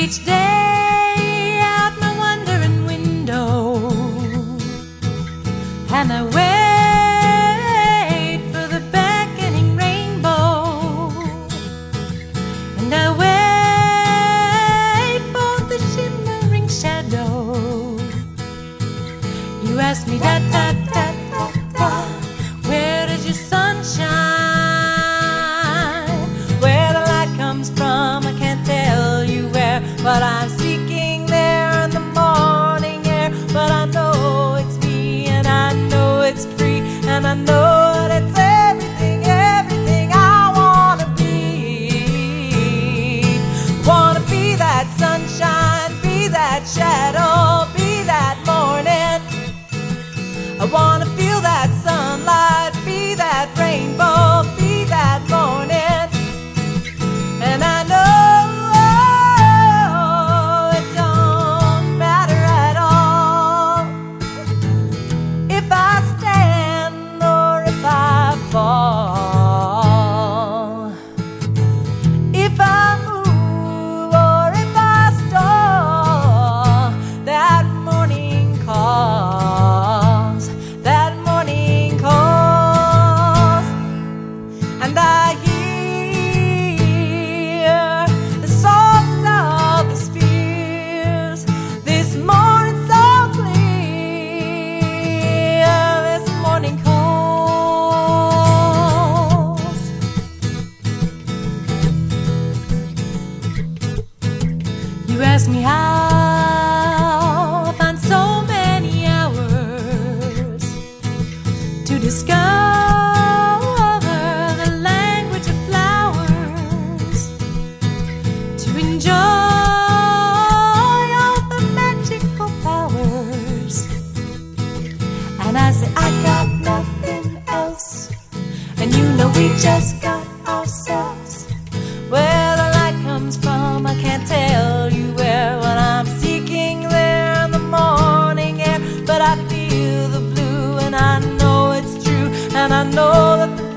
each day out my wondering window, and I wait for the beckoning rainbow, and I wait for the shimmering shadow. You ask me da da da da da, where does your sun shine? Where the light comes from, I can't tell you where, but I'm seeking there in the morning air. But I know it's me, and I know it's free, and I know that it's everything, everything I wanna be. Wanna be that sunshine, be that shadow, be that morning. I wanna feel that sunlight, be that rainbow, be that morning. And I know it don't matter at all if I stand or if I fall, if I move or if I stall. That morning calls, that morning calls, and I hear the songs of the spheres. This morning so clear, this morning calls. You ask me how I find so many hours to discover the language of flowers, to enjoy all the magical powers. And I say I got nothing else, and you know we just got ourselves. Where the light comes from, I can't tell you where, when I'm seeking there in the morning air. But I feel the blue, and I know it's true, and I know that the